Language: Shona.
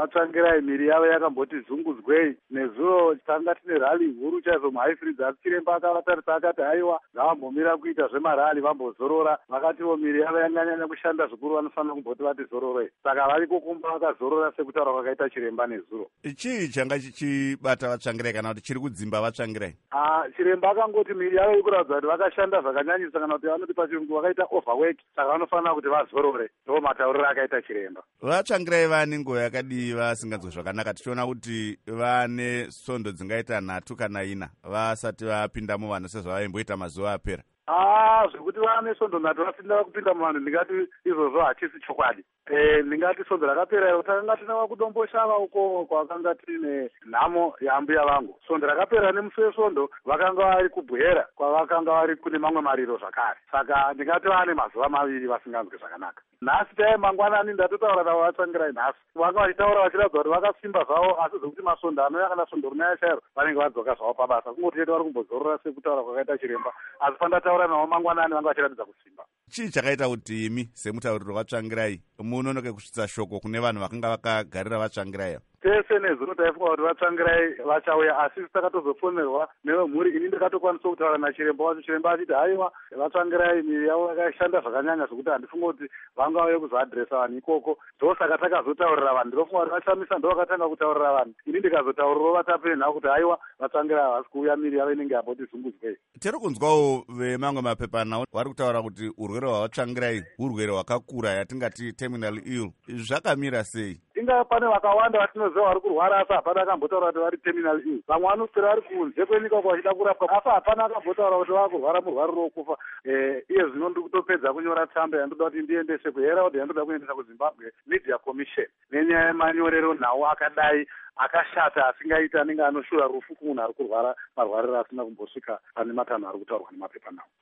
vatsvangirai miri yavo yakamboti zungudzwei. Nezuro tanga tine rali huru chaizvo muHighfields, asi chiremba akavatarisa akati haiwa ngavambomira kuita zvemarali vambozorora. Vakatiwo miri yavo yanyanya kushanda zvikuru, vanofanira kumboti vati zororei. Saka variko kumba vakazorora sekutaura kwakaita chiremba nezuro. Chii changa chichibata vatsvangirai kana kuti chiri kudzimba vatsvangirai? Chiremba akangoti miri yavo ikuratidza kuti vakashanda zvakanyanyisa, kana kuti vanoti pachirungu vakaita overwork, saka vanofanira kuti vazorore. Ndo matauriro akaita chiremba. Vatsvangirai vane nguva yakadii vasinganzwe zvakanaka? Tichiona kuti vane svondo dzingaita 3 kana 4 vasati vapinda muvanhu sezvavaimboita mazuva apera. Zvekuti vane svondo 3 vasindava kupinda muvanhu, ndingati izvozvo hachisi chokwadi. Ndingati svondo rakapera takanga tinava kudomboshava uko kwakanga tine nhamo yambuya vangu. Svondo rakapera nemusi wesvondo vakanga vari kubwera kwavakanga vari kune mamwe mariro zvakare. Saka ndingati vane mazuva 2 vasinganzwe zvakanaka. Nhasi chaiye mangwanani ndatotaura navo vatsvangirai nhasi. Vanga vachitaura vachiratidza kuti vakasimba zvavo, asi zvokuti masvondo anouya kana svondo rinaya chairo vanenge vadzoka zvavo pabasa. Kungoti chete vari kumbozorora sekutaura kwakaita chiremba, asi pandataura navo mangwanani vanga vachiratidza kusimba. Chii chakaita kuti imi semutauriro vatsvangirai munonoke kusvitsa shoko kune vanhu vakanga vakagarira vatsvangirai? Tese nezuro taifunga kuti vatsvangirai vachauya, asi takatozofonerwa nevemhuri. Ini ndikatokwanisa kutaura nachiremba wacho. Chiremba achiti haiwa vatsvangirai miri yavo yakashanda zvakanyanya zvokuti handifunga kuti vangauye kuzoadhiresa vanhu ikoko. Ndosaka takazotaurira vanhu. Ndinofunga kuti vachamisa ndo vakatanga kutaurira vanhu. Ini ndikazotaurirawo vatapeni nhau kuti haiwa vatsvangirai havasi kuuya, miri yavo inenge yamboti zungudzwei. Tiri kunzwawo vemamwe mapepanhau vari kutaura kuti urwere hwavatsvangirai urwere hwakakura yatingati terminal ill. Zvakamira sei? Inga pane vakawanda vatinoziva vari kurwara asi hapana akambotaura kuti vari terminal ill. Vamwe vanoswera vari kunze kwenyika kwachida kurapwa, asi hapana akambotaura kuti vakurwara murwariro wokufa. Iye zvino ndiri kutopedza kunyora tsamba yandoda kuti ndiendese kuHerald, yandoda kuendesa kuZimbabwe Media Commission nenyaya yemanyorero nhau akadai akashata asingaita, anenge anoshura rufu kumunhu ari kurwara marwariro asina kumbosvika pane matanho ari kutaurwa nemapepanhau.